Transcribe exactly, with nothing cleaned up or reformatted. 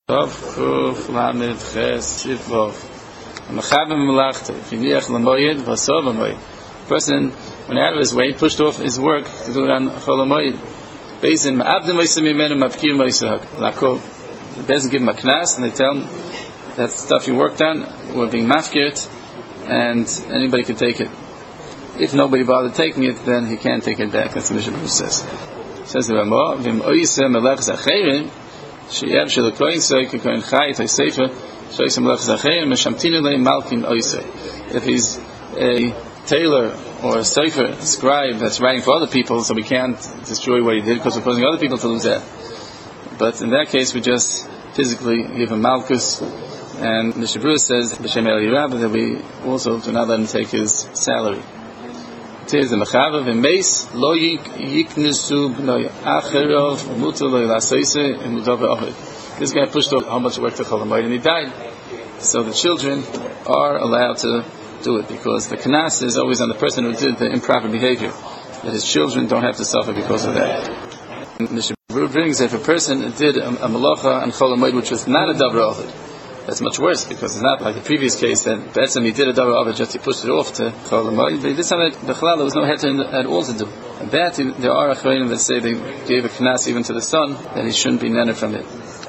Tov Kuf Lamed Ches Sifvov. Mechabim Melachta. Kiniach Lamoyed Vasov Lamoyed. Person went out of his way, pushed off his work to do it on Chol Lamoyed. Bezin Ma'abdim Moisem Yimenu Mapkir Moisehak. Lakov. The Bezin give him a knas and they tell him that stuff you worked on were being mafkirt and anybody could take it. If nobody bothered taking it, then he can't take it back. That's what Mishnah Berurah says. Says the Ramah, Vim Oisem Melech Zacherim. Sheyev shel kohen soy kohen chay taysefer shoysim lech zacher meshamtinu lei malkin oisay. If he's a tailor or a sefer, a scribe that's writing for other people, so we can't destroy what he did because we're causing other people to lose that. But in that case, we just physically give him malchus, and Mishnah Berurah says b'shem Eli Rabba that we also do not let him take his salary. Says the Mechaber v'meis lo yiknesu b'noy acherov mutar lo ylasoise and mutar v'ohed. This guy pushed off how much work to Chol Hamoed and he died. So the children are allowed to do it because the knas is always on the person who did the improper behavior. That his children don't have to suffer because of that. And Mishnah Berurah brings that if a person did a, a malacha on Chol Hamoed which was not a davar ohed, that's much worse because it's not like the previous case that Betzim he did a davar ohed just he pushed it off to Chol Hamoed. But this time the Chalal there was no heter at all to do. And that there are achronim that say they gave a knas even to the son that he shouldn't be nenner from it.